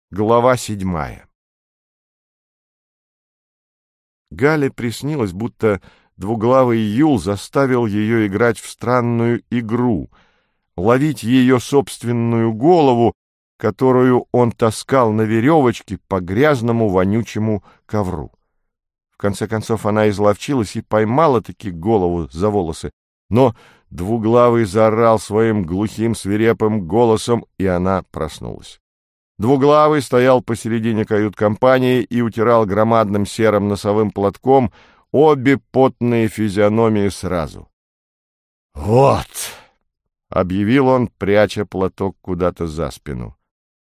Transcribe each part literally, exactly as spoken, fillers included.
Глава седьмая. Гале приснилось, будто двуглавый Юл заставил ее играть в странную игру, ловить ее собственную голову, которую он таскал на веревочке по грязному вонючему ковру. В конце концов она изловчилась и поймала-таки голову за волосы, но двуглавый заорал своим глухим свирепым голосом, и она проснулась. Двуглавый стоял посередине кают-компании и утирал громадным серым носовым платком обе потные физиономии сразу. «Вот!» — объявил он, пряча платок куда-то за спину.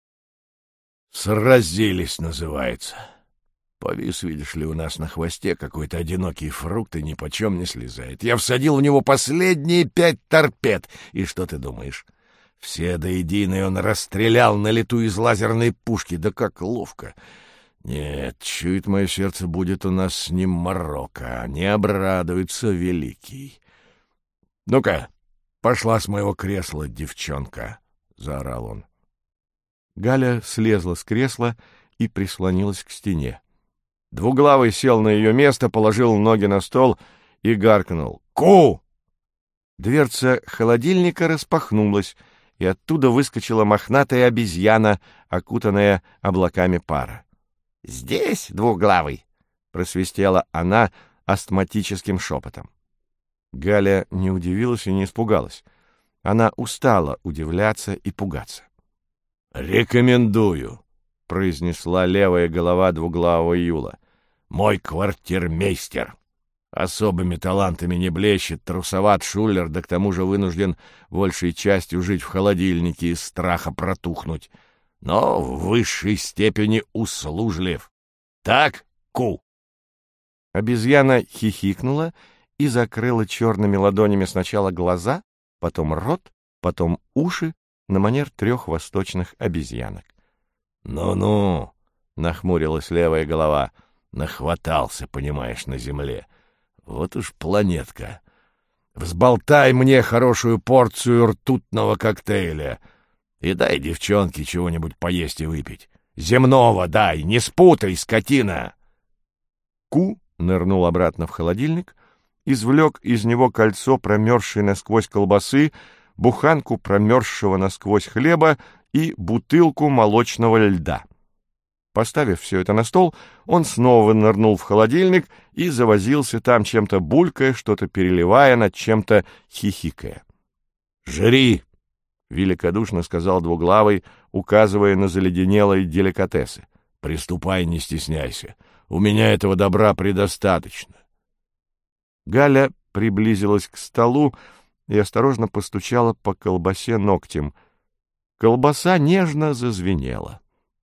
«Сразились, называется. Повис, видишь ли, у нас на хвосте какой-то одинокий фрукт и нипочем не слезает. Я всадил в него последние пять торпед. И что ты думаешь? Все до единой он расстрелял на лету из лазерной пушки. Да как ловко! Нет, чует мое сердце, будет у нас с ним морока. Не обрадуется великий. Ну-ка, пошла с моего кресла, девчонка! — заорал он. Галя слезла с кресла и прислонилась к стене. Двуглавый сел на ее место, положил ноги на стол и гаркнул: «Ку!». Дверца холодильника распахнулась, и оттуда выскочила мохнатая обезьяна, окутанная облаками пара. «Здесь, двуглавый!» — просвистела она астматическим шепотом. Галя не удивилась и не испугалась. Она устала удивляться и пугаться. «Рекомендую!» — произнесла левая голова двуглавого Юла. «Мой квартирмейстер. Особыми талантами не блещет, трусоват шулер, да к тому же вынужден большей частью жить в холодильнике из страха протухнуть, но в высшей степени услужлив. Так, Ку?» Обезьяна хихикнула и закрыла черными ладонями сначала глаза, потом рот, потом уши на манер трех восточных обезьянок. «Ну-ну», — нахмурилась левая голова, — «нахватался, понимаешь, на земле. Вот уж планетка. Взболтай мне хорошую порцию ртутного коктейля и дай девчонке чего-нибудь поесть и выпить. Земного дай, не спутай, скотина!» Ку нырнул обратно в холодильник, извлек из него кольцо промерзшей насквозь колбасы, буханку промерзшего насквозь хлеба и бутылку молочного льда. Поставив все это на стол, он снова нырнул в холодильник и завозился там, чем-то булькая, что-то переливая, над чем-то хихикая. «Жри!» — великодушно сказал двуглавый, указывая на заледенелые деликатесы. «Приступай, не стесняйся. У меня этого добра предостаточно». Галя приблизилась к столу и осторожно постучала по колбасе ногтем. Колбаса нежно зазвенела.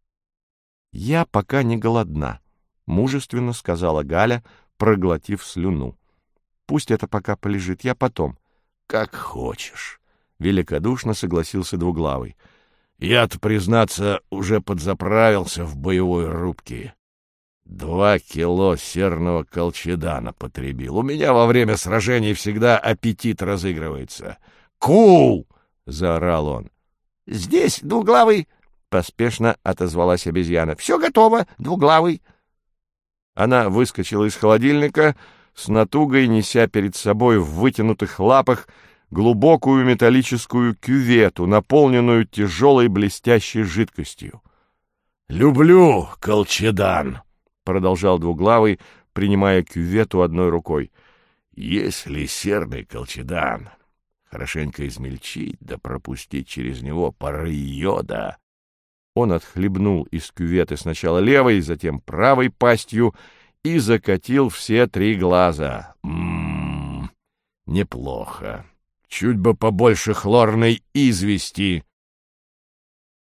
«Я пока не голодна», — мужественно сказала Галя, проглотив слюну. «Пусть это пока полежит, я потом». «Как хочешь», — великодушно согласился двуглавый. «Я-то, признаться, уже подзаправился в боевой рубке. Два кило серного колчедана потребил. У меня во время сражений всегда аппетит разыгрывается». «Ку!» — заорал он. «Здесь, двуглавый!» — поспешно отозвалась обезьяна. «Все готово, двуглавый!» Она выскочила из холодильника, с натугой неся перед собой в вытянутых лапах глубокую металлическую кювету, наполненную тяжелой блестящей жидкостью. «Люблю колчедан!» — продолжал двуглавый, принимая кювету одной рукой. «Если серный колчедан хорошенько измельчить да пропустить через него пары йода...» Он отхлебнул из кюветы сначала левой, затем правой пастью и закатил все три глаза. «М-м-м, неплохо. Чуть бы побольше хлорной извести».